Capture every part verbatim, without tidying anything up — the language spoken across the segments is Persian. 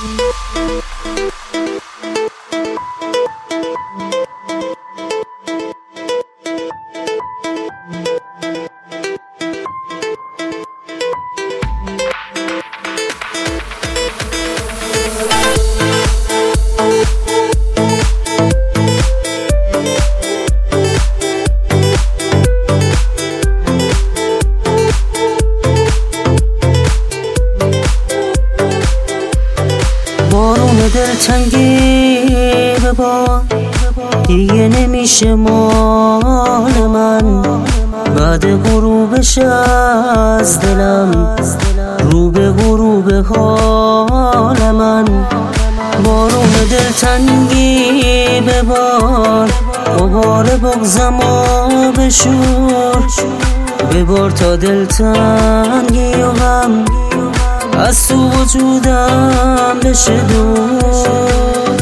بارون دلتنگی ببار دیگه نمیشه مال من، بعد غروبش از دلم رو به غروب حال من. بارون دلتنگی ببار غبار بغضمو بشور، ببار تا دلتنگی و غم از تو وجودم بشه دور.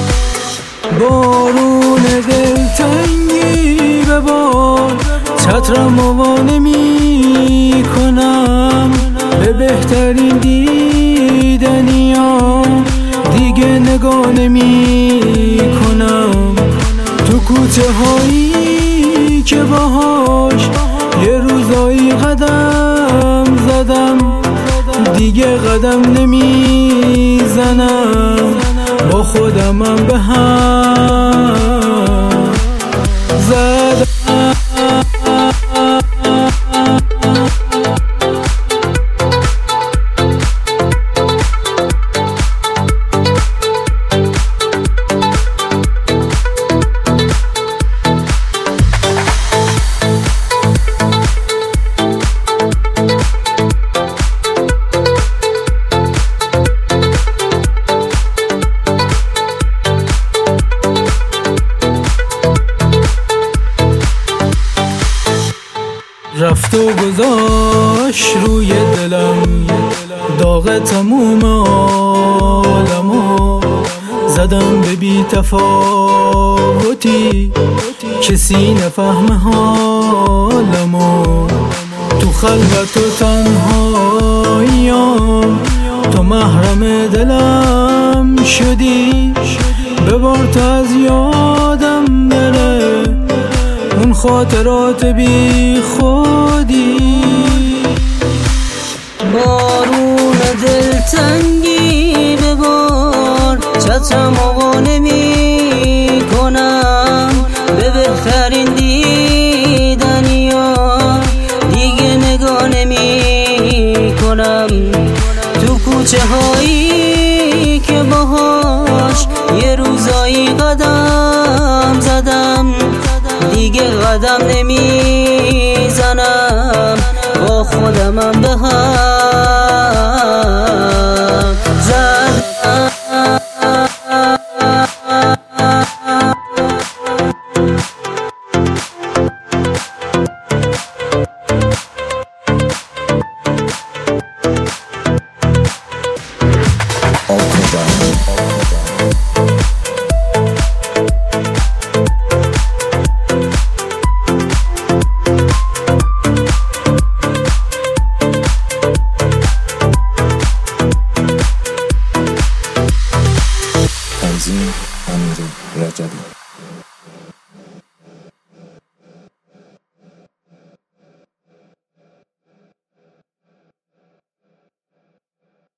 بارون دلتنگی ببار چترم وا نمی کنم، به بهترین دیدنیام دیگه نگاه نمی کنم. تو کوچه هایی که باهاش یه روزایی قدم زدم دیگه قدم نمیزنم، با خودمم به هم زدم. رفت و گذاشت روی دلم داغ تموم عالمو، زدم به بی تفاوتی کسی نفهم حالمو. تو خلوت و تنهاییام تو محرم دلم شدی، ببار تا از یادم بره اون خاطرات بی خودی. بارون دلتنگی ببار چترم وا نمی کنم، به بهترین دیدنیا دیگه نگاه نمی کنم. تو کوچه هایی که باهاش یه روزایی قدم زدم دیگه قدم نمیزنم، با خودمم به هم